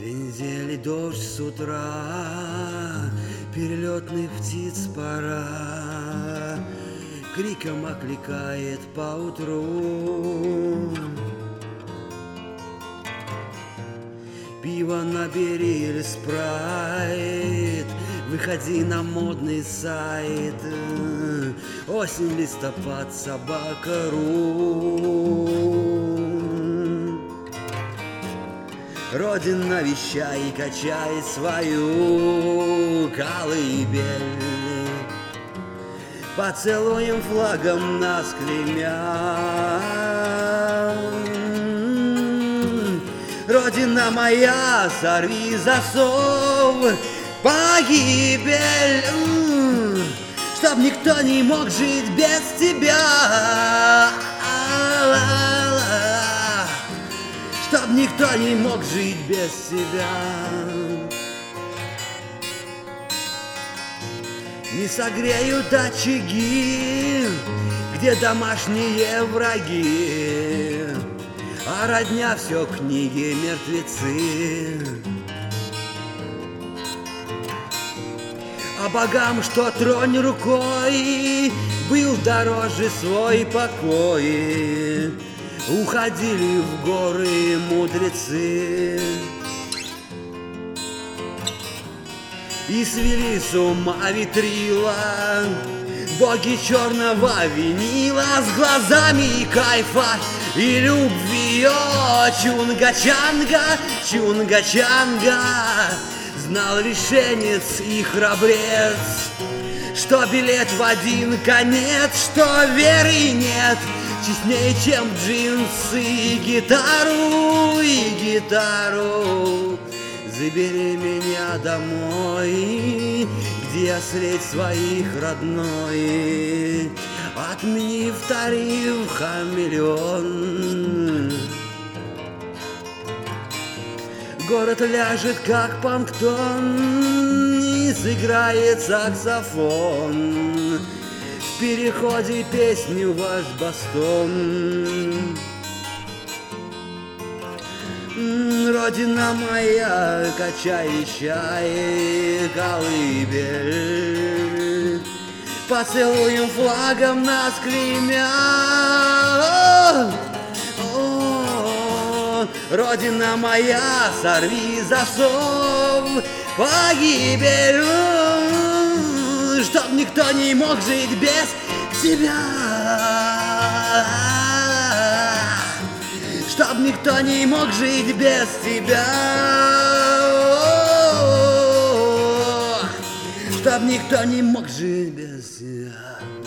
2 недели дождь с утра, перелетных птиц пора, криком окликает поутру. Пиво набери или спрайт, выходи на модный сайт. Осень, листопад, собака.ру. Родина, вещай и качай свою колыбель. Поцелуем флагом нас клеймя. Родина моя, сорви засов, погибель, чтоб никто не мог жить без тебя, чтоб никто не мог жить без тебя. Не согреют очаги, где домашние враги, а родня все книги мертвецы. А богам, что тронь рукой, был дороже свой покой. Уходили в горы мудрецы и свели с ума ветрила боги черного винила с глазами кайфа и любви. О, Чунга-Чанга, Чунга-Чанга, знал решенец и храбрец, что билет в один конец, что веры нет честнее, чем джинсы и гитару, и гитару. Забери меня домой, где я средь своих родной. Отмени в тариф хамелеон. Город ляжет, как планктон, и сыграет саксофон. В переходе песню ваш бастон. Родина моя, качай, чай, колыбель. Поцелуем флагом нас клеймя. Родина моя, сорви засов, погибель, чтоб никто не мог жить без тебя, чтоб никто не мог жить без тебя, чтоб никто не мог жить без тебя.